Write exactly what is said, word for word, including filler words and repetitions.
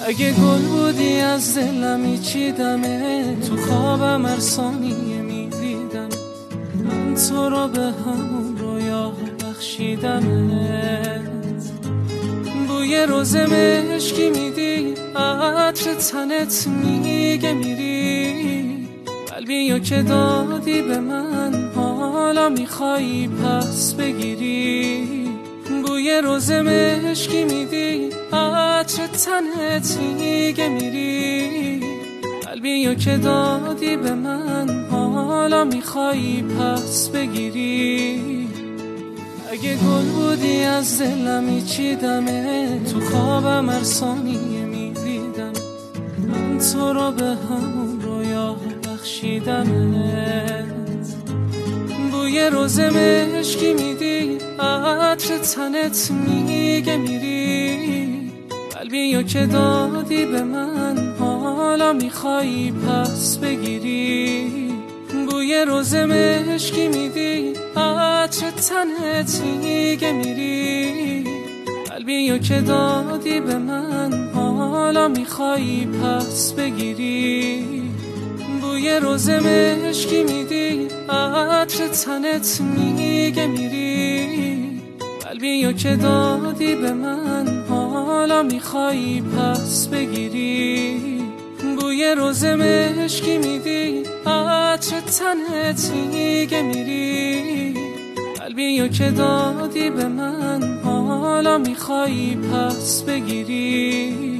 اگه گل بودی از دلم میچیدمه، تو خوابم هر ثانیه میدیدم من تو رو به همون رویا بخشیدمت. بوی روز مشکی میدی، عطر تنت میگه میری، قلبیو که دادی به من حالا میخوایی پس بگیری. بوی روز مشکی میدی، عطر تنت میگه میری، قلبیو که دادی به من حالا میخوایی پس بگیری. اگه گل بودی از دلم میچیدمه، تو خوابم هر ثانیه میدیدم من تو رو به همون رویا بخشیدمت. بوی روز مشکی میدی، عطر تنت میگه میری، قلبیو که دادی به من حالا میخوایی پس بگیری. بوی روز مشکی میدی، عطر تنت میگه میری، قلبیو که دادی به من حالا میخوایی پس بگیری. بوی روز مشکی میدی، عطر تنت میگه میری، قلبیو که دادی به من حالا میخوایی پس بگیری. بوی روز مشکی میدی، عطر تنت میگه میری، قلبیو که دادی به من حالا میخوایی پس بگیری.